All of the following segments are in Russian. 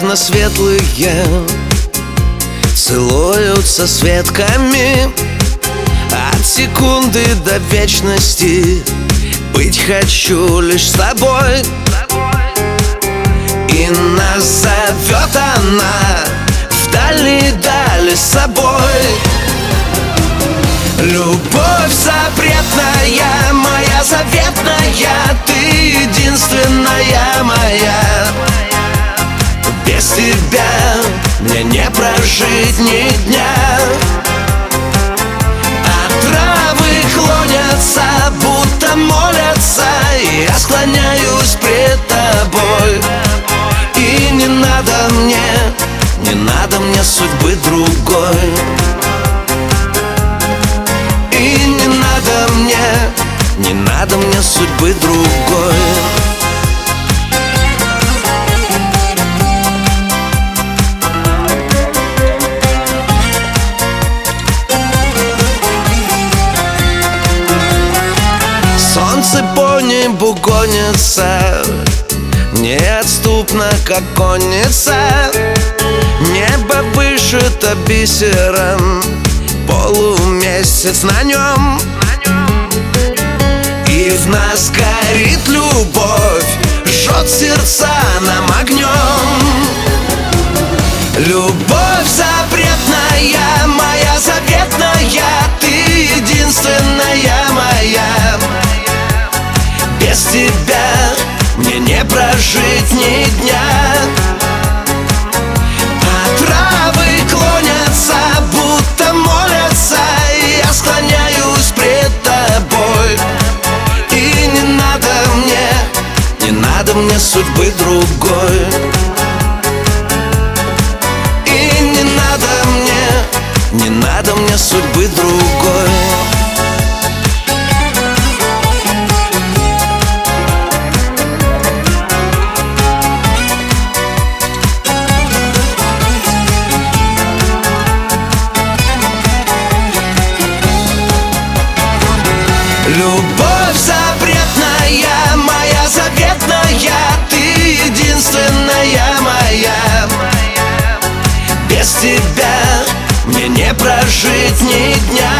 окна светлые целуются с ветками. От секунды до вечности быть хочу лишь с тобой. И нас зовет она в дальние дали с собой. Любовь запретная, моя заветная, ты единственная моя. Без тебя мне не прожить ни дня. А травы клонятся, будто молятся, и я склоняюсь пред тобой. И не надо мне судьбы другой. И не надо мне судьбы другой. Солнце по небу гонится, неотступно, как конница. Небо вышито бисером, полумесяц на нем. И в нас горит любовь, жжет сердца нам огнем. Любовь запретная, моя заветная, ты единственная моя. Без тебя мне не прожить ни дня. А травы клонятся, будто молятся, и я склоняюсь пред тобой. И не надо мне судьбы другой. И не надо мне судьбы другой. Любовь запретная, моя заветная, ты единственная моя. Без тебя мне не прожить ни дня.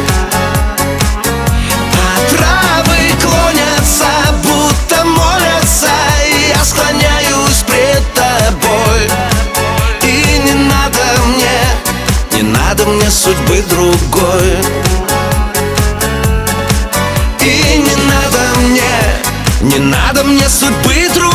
А травы клонятся, будто молятся, и я склоняюсь пред тобой. И не надо мне судьбы другой. И не надо мне судьбы другой.